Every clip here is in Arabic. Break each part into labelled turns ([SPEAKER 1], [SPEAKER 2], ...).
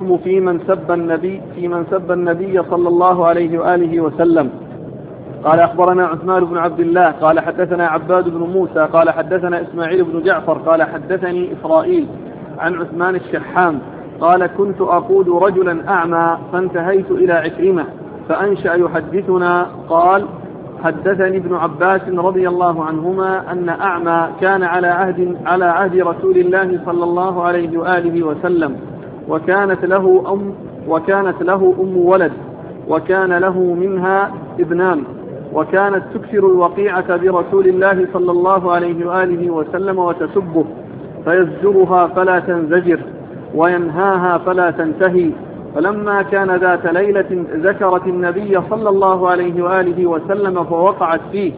[SPEAKER 1] الحكم في من سب النبي صلى الله عليه وآله وسلم. قال أخبرنا عثمان بن عبد الله قال حدثنا عباد بن موسى قال حدثنا إسماعيل بن جعفر قال حدثني إسرائيل عن عثمان الشحام قال كنت أقود رجلا أعمى فانتهيت إلى عكرمة فأنشأ يحدثنا قال حدثني ابن عباس رضي الله عنهما أن أعمى كان على عهد رسول الله صلى الله عليه وآله وسلم وكانت له أم ولد وكان له منها ابنان وكانت تكثر الوقيعة برسول الله صلى الله عليه وآله وسلم وتسبه فيزجرها فلا تنزجر وينهاها فلا تنتهي. فلما كان ذات ليلة ذكرت النبي صلى الله عليه وآله وسلم فوقعت فيه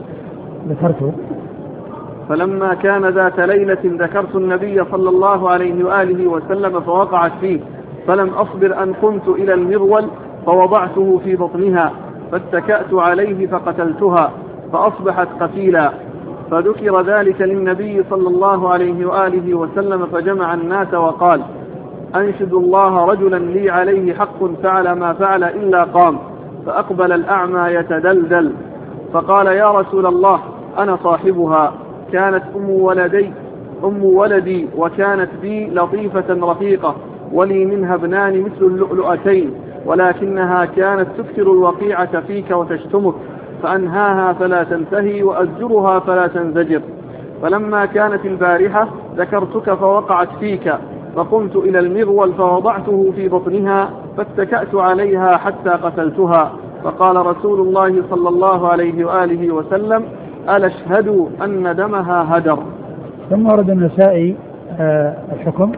[SPEAKER 1] فلما كان ذات ليلة ذكرت النبي صلى الله عليه وآله وسلم فوقعت فيه فلم أصبر أن قمت إلى المغول فوضعته في بطنها فاتكأت عليه فقتلتها فأصبحت قتيلا. فذكر ذلك للنبي صلى الله عليه وآله وسلم فجمع الناس وقال أنشد الله رجلا لي عليه حق فعل ما فعل إلا قام. فأقبل الأعمى يتدلدل فقال يا رسول الله أنا صاحبها كانت أم ولدي وكانت بي لطيفة رفيقة ولي منها ابنان مثل اللؤلؤتين ولكنها كانت تكثر الوقيعة فيك وتشتمك فأنهاها فلا تنتهي وأزجرها فلا تنزجر. فلما كانت البارحة ذكرتك فوقعت فيك فقمت إلى المغول فوضعته في بطنها فاتكأت عليها حتى قتلتها. فقال رسول الله صلى الله عليه وآله وسلم ألا اشهدوا أن دمها هدر.
[SPEAKER 2] ثم ورد النسائي الحكم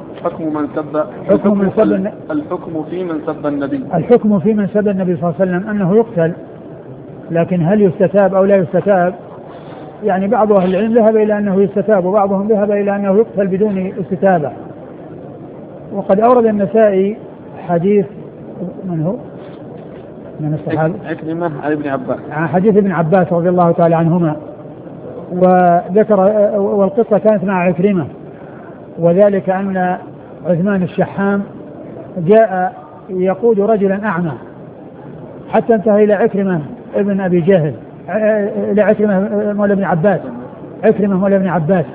[SPEAKER 1] في من سب النبي.
[SPEAKER 2] الحكم في من سب النبي صلى الله عليه وسلم أنه يقتل، لكن هل يستتاب أو لا يستتاب؟ يعني بعض أهل العلم ذهب إلى أنه يستتاب وبعضهم ذهب إلى أنه يقتل بدون استتابة. وقد أورد النسائي حديث من هو؟ من الصحابة؟
[SPEAKER 1] عكرمة عن ابن عباس،
[SPEAKER 2] حديث ابن عباس رضي الله تعالى عنهما، وذكر والقصة كانت مع عكرمة، وذلك أن عثمان الشحام جاء يقود رجلا أعمى حتى انتهى إلى عكرمة ابن أبي جهل، إلى عكرمة مولى ابن عباس، عكرمة مولى ابن عباس.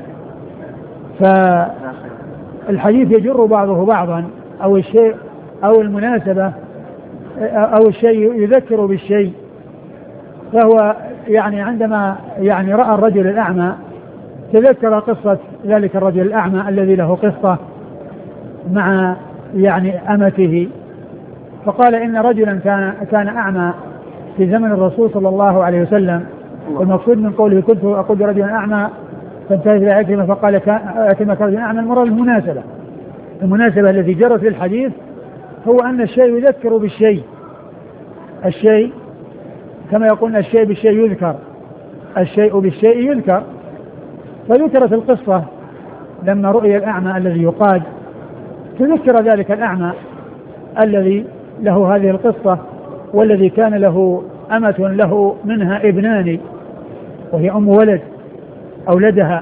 [SPEAKER 2] فالحديث يجر بعضه بعضا، أو الشيء أو المناسبة أو الشيء يذكر بالشيء. فهو يعني عندما يعني رأى الرجل الأعمى تذكر قصة ذلك الرجل الأعمى الذي له قصة مع يعني أمته، فقال إن رجلا كان أعمى في زمن الرسول صلى الله عليه وسلم. والمقصود من قوله كنت أقول رجلا أعمى فانتهى إلى عكرمة فقال عكرمة كرجل أعمى، المرة المناسبة التي جرت في الحديث هو أن الشيء يذكر بالشيء، الشيء كما يقول الشيء بالشيء يذكر، الشيء بالشيء يذكر. فذكرت القصة لما رؤي الأعمى الذي يقاد، تذكر ذلك الأعمى الذي له هذه القصة والذي كان له أمة له منها ابنان وهي أم ولد أولدها،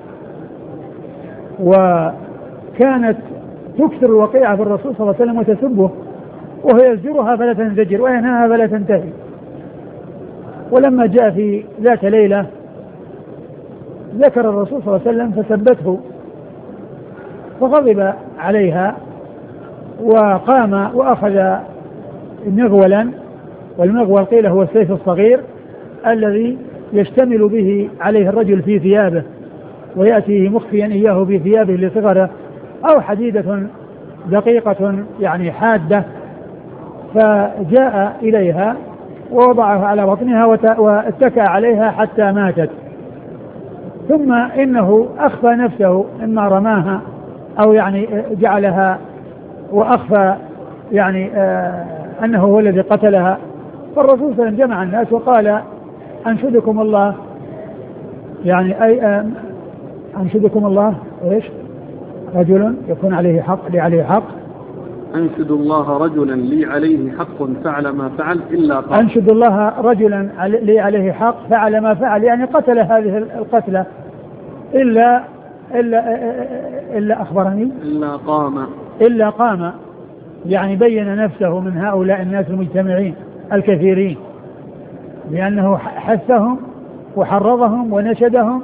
[SPEAKER 2] وكانت تكثر الوقيعة في الرسول صلى الله عليه وسلم وتسبه وهي يزجرها فلا تنزجر وينهاها فلا تنتهي. ولما جاء في ذات ليلة ذكر الرسول صلى الله عليه وسلم فسبته فغضب عليها وقام وأخذ مغولا، والمغول قيل هو السيف الصغير الذي يشتمل به عليه الرجل في ثيابه ويأتيه مخفيا إياه في ثيابه لصغره، أو حديدة دقيقة يعني حادة، فجاء إليها ووضعها على بطنها واتكأ عليها حتى ماتت. ثم إنه أخفى نفسه، إما رماها أو يعني جعلها وأخفى يعني أنه هو الذي قتلها. فالرسول صلى الله عليه وسلم جمع الناس وقال أنشدكم الله، يعني أي أنشدكم الله إيش؟ رجل يكون عليه حق لي عليه حق،
[SPEAKER 1] أنشد الله رجلا لي عليه حق فعل ما فعل إلا قال.
[SPEAKER 2] أنشد الله رجلا لي عليه حق فعل ما فعل، يعني قتل هذه القتلة إلا أخبرني
[SPEAKER 1] إلا قام
[SPEAKER 2] يعني بين نفسه من هؤلاء الناس المجتمعين الكثيرين، لأنه حثهم وحرضهم ونشدهم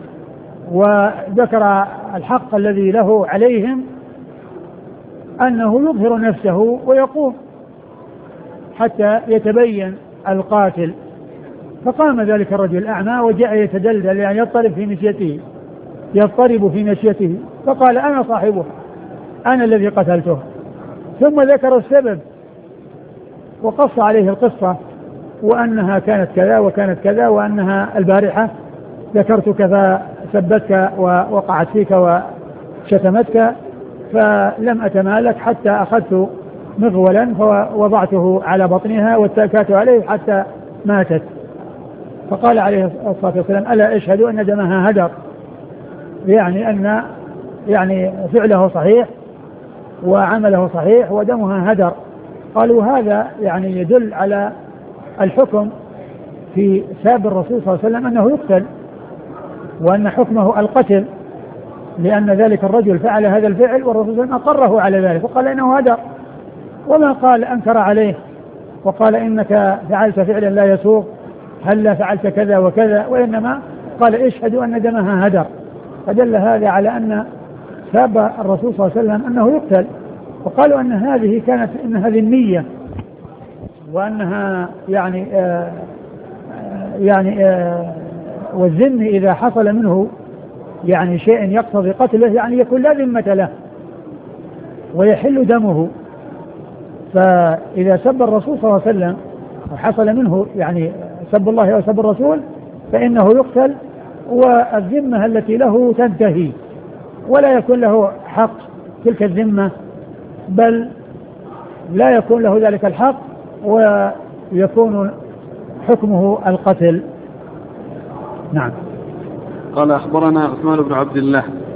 [SPEAKER 2] وذكر الحق الذي له عليهم أنه يظهر نفسه ويقوم حتى يتبين القاتل. فقام ذلك الرجل الأعمى وجاء يتدلدل يعني يضطرب في مشيته فقال أنا صاحبه، أنا الذي قتلته. ثم ذكر السبب وقص عليه القصة وأنها كانت كذا وكانت كذا، وأنها البارحة ذكرتك فسبتك ووقعت فيك وشتمتك فلم أتمالك حتى أخذت مغولا فوضعته على بطنها واتكأت عليه حتى ماتت. فقال عليه الصلاة والسلام ألا أشهد أن دمها هدر، يعني أن يعني فعله صحيح وعمله صحيح ودمها هدر. قالوا هذا يعني يدل على الحكم في ساب الرسول صلى الله عليه وسلم أنه يقتل، وأن حكمه القتل، لأن ذلك الرجل فعل هذا الفعل والرسول صلى الله عليه وسلم أقره على ذلك وقال إنه هدر، وما قال أنكر عليه وقال إنك فعلت فعلا لا يسوغ، هل فعلت كذا وكذا، وإنما قال اشهد أن دمها هدر. فدل هذا على أن ساب الرسول صلى الله عليه وسلم أنه يقتل. وقالوا أن هذه كانت إنها ذمية، وأنها والذم إذا حصل منه يعني شيء يقتضي قتله يعني يكون لا ذمة له ويحل دمه. فإذا سب الرسول صلى الله عليه وسلم وحصل منه يعني سب الله وسب الرسول فإنه يقتل، والذمة التي له تنتهي ولا يكون له حق تلك الذمة، بل لا يكون له ذلك الحق ويكون حكمه القتل. نعم.
[SPEAKER 1] قال أخبرنا عثمان بن عبد الله